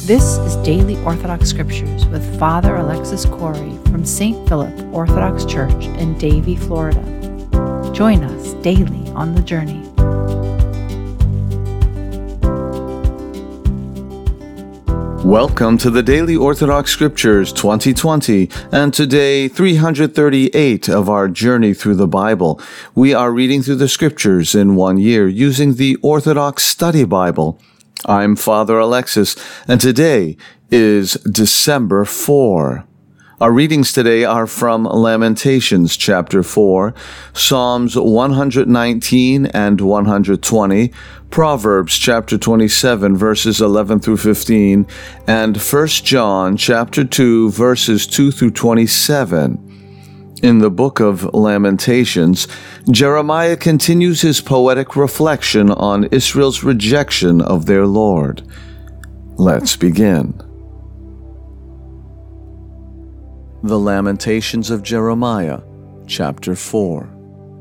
This is Daily Orthodox Scriptures with Father Alexis Corey from St. Philip Orthodox Church in Davie, Florida. Join us daily on the journey. Welcome to the Daily Orthodox Scriptures 2020, and today 338 of our journey through the Bible. We are reading through the Scriptures in 1 year using the Orthodox Study Bible. I'm Father Alexis, and today is December 4. Our readings today are from Lamentations chapter 4, Psalms 119 and 120, Proverbs chapter 27 verses 11 through 15, and 1 John chapter 2 verses 2 through 27. In the book of Lamentations, Jeremiah continues his poetic reflection on Israel's rejection of their Lord. Let's begin. The Lamentations of Jeremiah, chapter 4.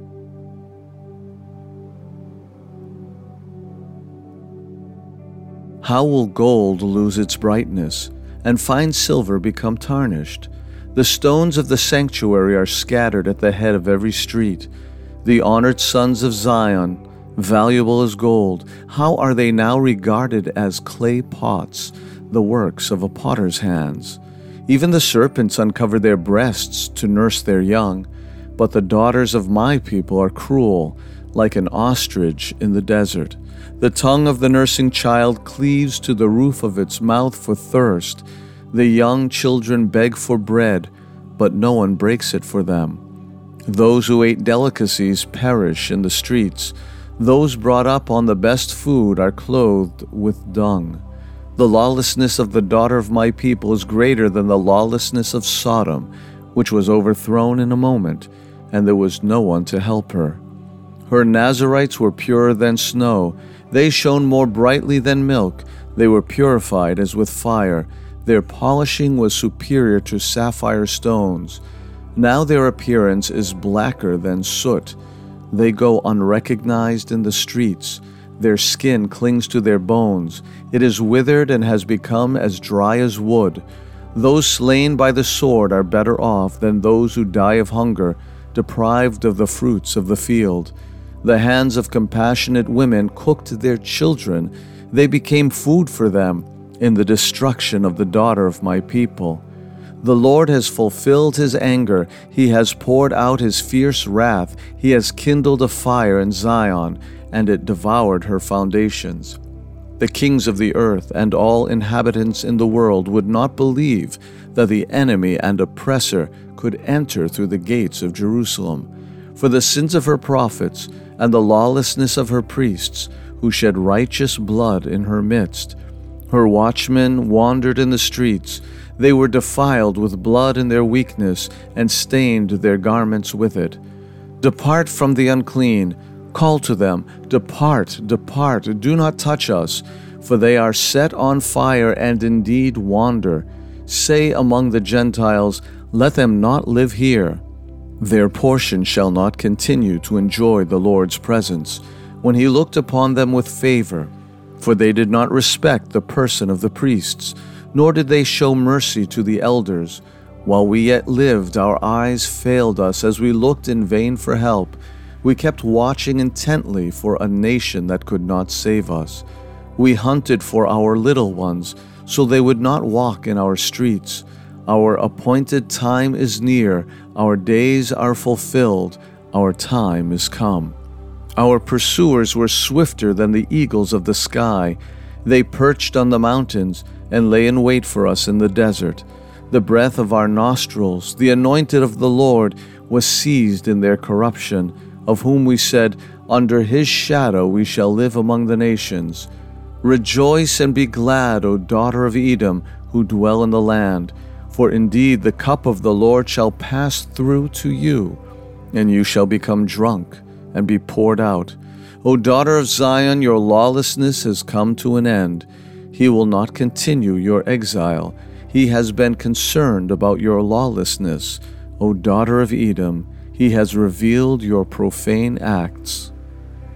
How will gold lose its brightness, and fine silver become tarnished? The stones of the sanctuary are scattered at the head of every street. The honored sons of Zion, valuable as gold, how are they now regarded as clay pots, the works of a potter's hands? Even the serpents uncover their breasts to nurse their young, but the daughters of my people are cruel, like an ostrich in the desert. The tongue of the nursing child cleaves to the roof of its mouth for thirst. The young children beg for bread, but no one breaks it for them. Those who ate delicacies perish in the streets. Those brought up on the best food are clothed with dung. The lawlessness of the daughter of my people is greater than the lawlessness of Sodom, which was overthrown in a moment, and there was no one to help her. Her Nazarites were purer than snow. They shone more brightly than milk. They were purified as with fire. Their polishing was superior to sapphire stones. Now their appearance is blacker than soot. They go unrecognized in the streets. Their skin clings to their bones. It is withered and has become as dry as wood. Those slain by the sword are better off than those who die of hunger, deprived of the fruits of the field. The hands of compassionate women cooked their children. They became food for them in the destruction of the daughter of my people. The Lord has fulfilled his anger. He has poured out his fierce wrath. He has kindled a fire in Zion, and it devoured her foundations. The kings of the earth and all inhabitants in the world would not believe that the enemy and oppressor could enter through the gates of Jerusalem. For the sins of her prophets and the lawlessness of her priests, who shed righteous blood in her midst, her watchmen wandered in the streets. They were defiled with blood in their weakness and stained their garments with it. Depart from the unclean. Call to them, depart, depart, do not touch us, for they are set on fire and indeed wander. Say among the Gentiles, let them not live here. Their portion shall not continue to enjoy the Lord's presence, when he looked upon them with favor. For they did not respect the person of the priests, nor did they show mercy to the elders. While we yet lived, our eyes failed us as we looked in vain for help. We kept watching intently for a nation that could not save us. We hunted for our little ones, so they would not walk in our streets. Our appointed time is near, our days are fulfilled, our time is come. Our pursuers were swifter than the eagles of the sky. They perched on the mountains and lay in wait for us in the desert. The breath of our nostrils, the anointed of the Lord, was seized in their corruption, of whom we said, under his shadow we shall live among the nations. Rejoice and be glad, O daughter of Edom, who dwell in the land. For indeed the cup of the Lord shall pass through to you, and you shall become drunk and be poured out. O daughter of Zion, your lawlessness has come to an end. He will not continue your exile. He has been concerned about your lawlessness. O daughter of Edom, he has revealed your profane acts.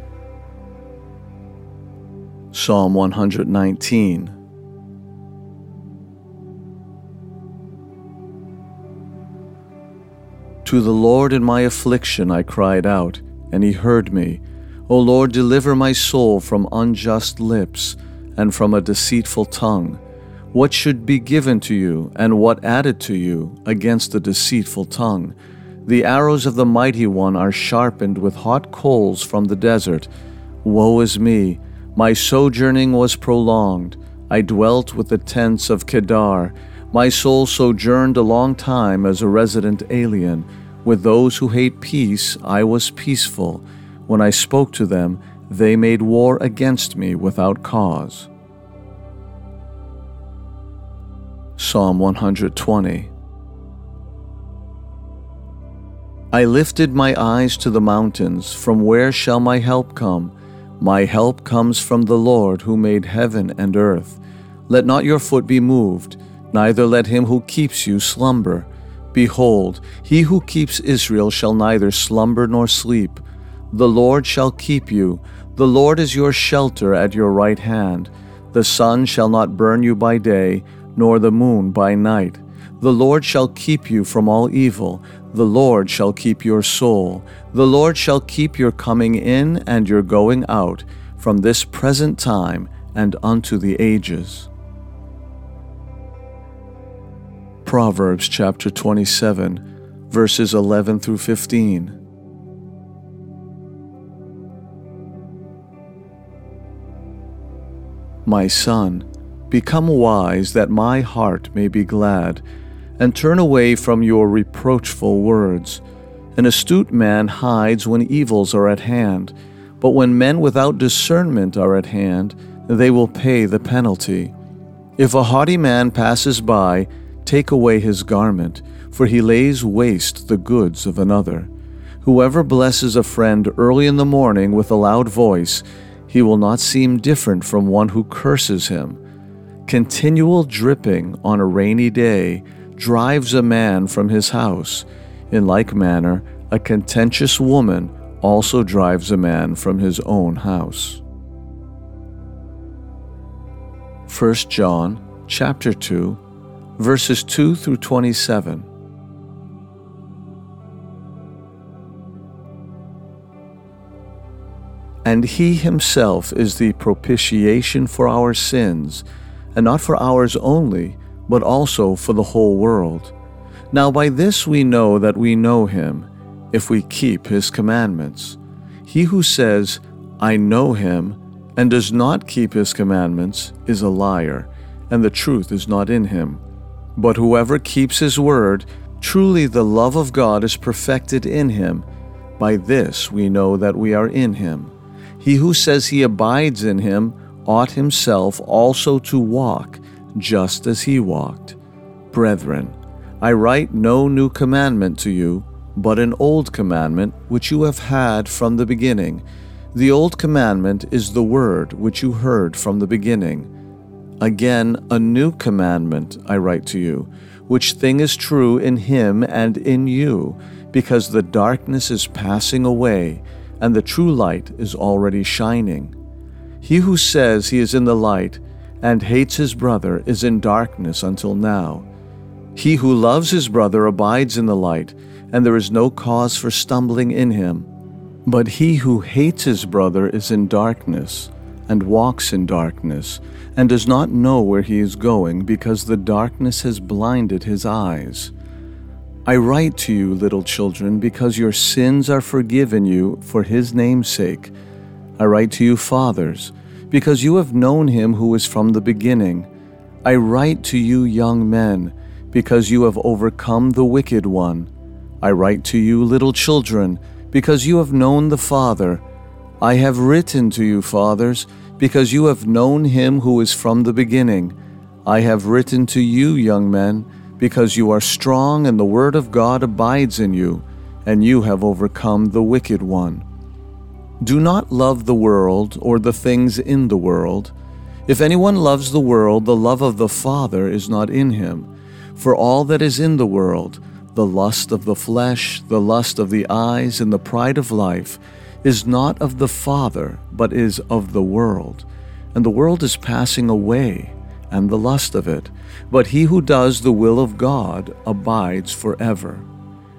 Psalm 119. To the Lord in my affliction I cried out, and he heard me. O Lord, deliver my soul from unjust lips and from a deceitful tongue. What should be given to you, and what added to you, against a deceitful tongue? The arrows of the mighty one are sharpened with hot coals from the desert. Woe is me! My sojourning was prolonged. I dwelt with the tents of Kedar. My soul sojourned a long time as a resident alien. With those who hate peace I was peaceful. When I spoke to them, they made war against me without cause. Psalm 120. I lifted my eyes to the mountains. From where shall my help come? My help comes from the Lord who made heaven and earth. Let not your foot be moved, neither let him who keeps you slumber. Behold, he who keeps Israel shall neither slumber nor sleep. The Lord shall keep you. The Lord is your shelter at your right hand. The sun shall not burn you by day, nor the moon by night. The Lord shall keep you from all evil. The Lord shall keep your soul. The Lord shall keep your coming in and your going out, from this present time and unto the ages. Proverbs chapter 27, verses 11 through 15. My son, become wise that my heart may be glad, and turn away from your reproachful words. An astute man hides when evils are at hand, but when men without discernment are at hand, they will pay the penalty. If a haughty man passes by, take away his garment, for he lays waste the goods of another. Whoever blesses a friend early in the morning with a loud voice, he will not seem different from one who curses him. Continual dripping on a rainy day drives a man from his house. In like manner, a contentious woman also drives a man from his own house. 1 John chapter 2, verses 2 through 27. And he himself is the propitiation for our sins, and not for ours only, but also for the whole world. Now by this we know that we know him, if we keep his commandments. He who says, I know him, and does not keep his commandments, is a liar, and the truth is not in him. But whoever keeps his word, truly the love of God is perfected in him. By this we know that we are in him. He who says he abides in him ought himself also to walk, just as he walked. Brethren, I write no new commandment to you, but an old commandment which you have had from the beginning. The old commandment is the word which you heard from the beginning. Again, a new commandment I write to you, which thing is true in him and in you, because the darkness is passing away, and the true light is already shining. He who says he is in the light and hates his brother is in darkness until now. He who loves his brother abides in the light, and there is no cause for stumbling in him. But he who hates his brother is in darkness, and walks in darkness, and does not know where he is going, because the darkness has blinded his eyes. I write to you, little children, because your sins are forgiven you for his name's sake. I write to you, fathers, because you have known him who is from the beginning. I write to you, young men, because you have overcome the wicked one. I write to you, little children, because you have known the Father. I have written to you, fathers, because you have known him who is from the beginning. I have written to you, young men, because you are strong and the word of God abides in you, and you have overcome the wicked one. Do not love the world or the things in the world. If anyone loves the world, the love of the Father is not in him. For all that is in the world, the lust of the flesh, the lust of the eyes, and the pride of life, is not of the Father, but is of the world. And the world is passing away, and the lust of it, but he who does the will of God abides forever.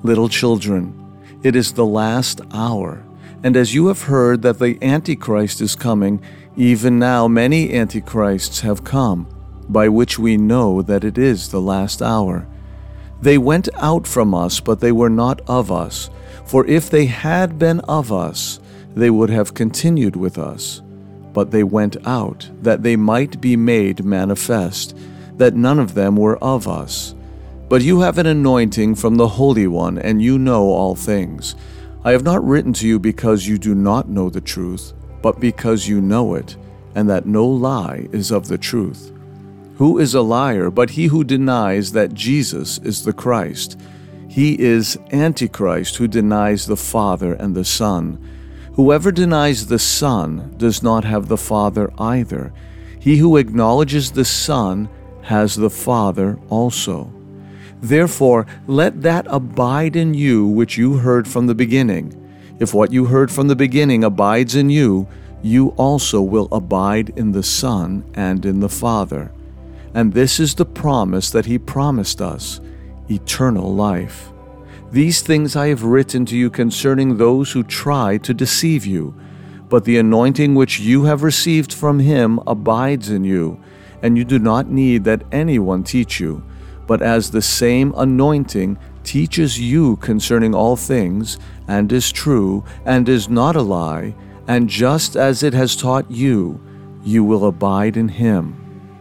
Little children, it is the last hour, and as you have heard that the Antichrist is coming, even now many Antichrists have come, by which we know that it is the last hour. They went out from us, but they were not of us. For if they had been of us, they would have continued with us. But they went out, that they might be made manifest, that none of them were of us. But you have an anointing from the Holy One, and you know all things. I have not written to you because you do not know the truth, but because you know it, and that no lie is of the truth. Who is a liar but he who denies that Jesus is the Christ? He is Antichrist who denies the Father and the Son. Whoever denies the Son does not have the Father either. He who acknowledges the Son has the Father also. Therefore, let that abide in you which you heard from the beginning. If what you heard from the beginning abides in you, you also will abide in the Son and in the Father. And this is the promise that He promised us, eternal life. These things I have written to you concerning those who try to deceive you. But the anointing which you have received from Him abides in you, and you do not need that anyone teach you. But as the same anointing teaches you concerning all things, and is true, and is not a lie, and just as it has taught you, you will abide in Him.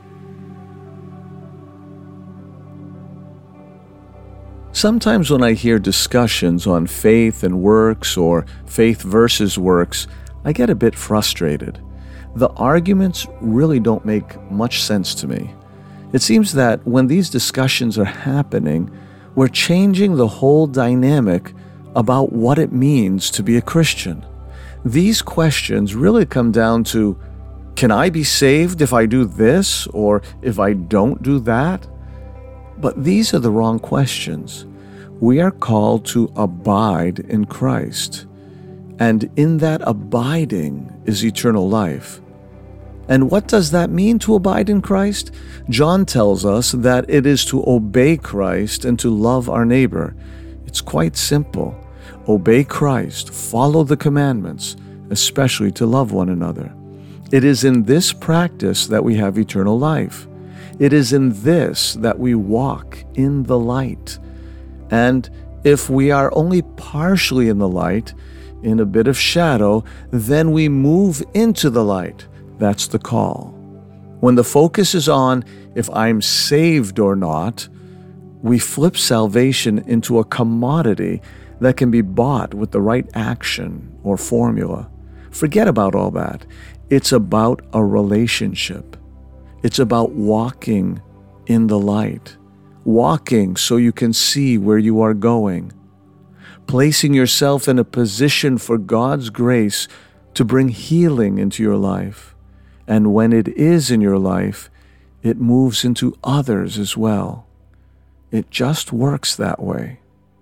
Sometimes when I hear discussions on faith and works or faith versus works, I get a bit frustrated. The arguments really don't make much sense to me. It seems that when these discussions are happening, we're changing the whole dynamic about what it means to be a Christian. These questions really come down to, can I be saved if I do this or if I don't do that? But these are the wrong questions. We are called to abide in Christ, and in that abiding is eternal life. And what does that mean to abide in Christ? John tells us that it is to obey Christ and to love our neighbor. It's quite simple. Obey Christ, follow the commandments, especially to love one another. It is in this practice that we have eternal life. It is in this that we walk in the light. And if we are only partially in the light, in a bit of shadow, then we move into the light. That's the call. When the focus is on if I'm saved or not, we flip salvation into a commodity that can be bought with the right action or formula. Forget about all that. It's about a relationship. It's about walking in the light. Walking so you can see where you are going. Placing yourself in a position for God's grace to bring healing into your life. And when it is in your life, it moves into others as well. It just works that way.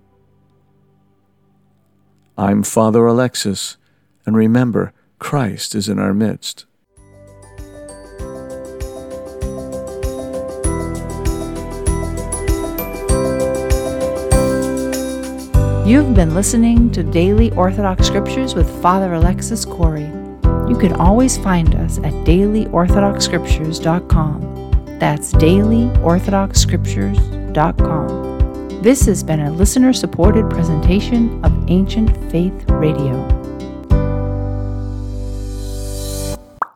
I'm Father Alexis, and remember, Christ is in our midst. You've been listening to Daily Orthodox Scriptures with Father Alexis Corey. You can always find us at dailyorthodoxscriptures.com. That's dailyorthodoxscriptures.com. This has been a listener-supported presentation of Ancient Faith Radio.